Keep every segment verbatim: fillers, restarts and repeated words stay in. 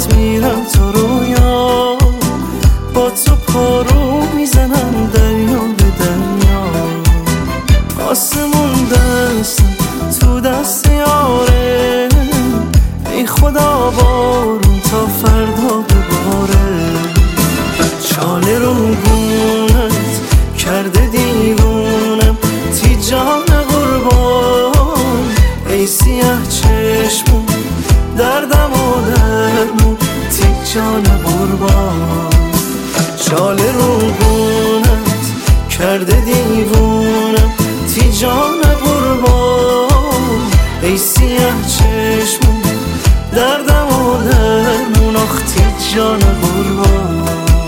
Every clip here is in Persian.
باهات میرم تو رویا، با تو پارو میزنم دریا به دریا. آسمون دست تو دست یاره، ای خدا بارون تا فردا بباره. چاله رو گونت کرده دیوونم، تی جان قربان ای سیاه چشمون، دردم و درمون تی جان قربان. چاله رو گونت کرده دیوونم، تی جان قربان ای سیاه چشمون، دردم و درمون آخ تی جان قربان.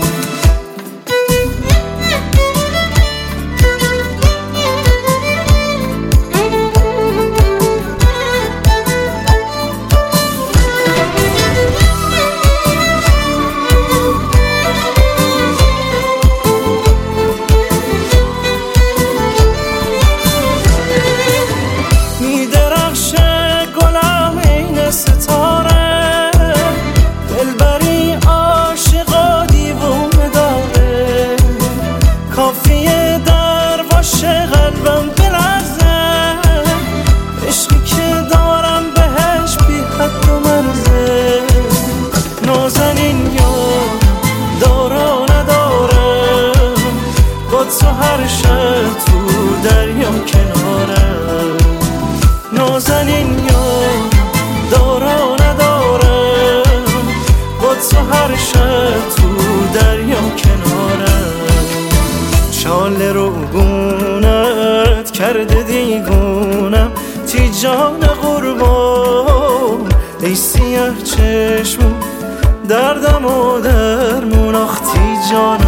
ستاره دلبری عاشقا دیوونه داره، کافیه در باشه قلبم بلرزه. عشقی که دارم بهش بی حد و مرزه. نازنین یارم دارا ندارم، با تو هر شب تو دریا کنارم. نازنین یارم دارا ندارم، با تو هر شب تو دریا کنارم. چاله رو گونت کرده دیوونم، تی جان قربان ای سیاه چشمون، دردم و درمون آخ تی جان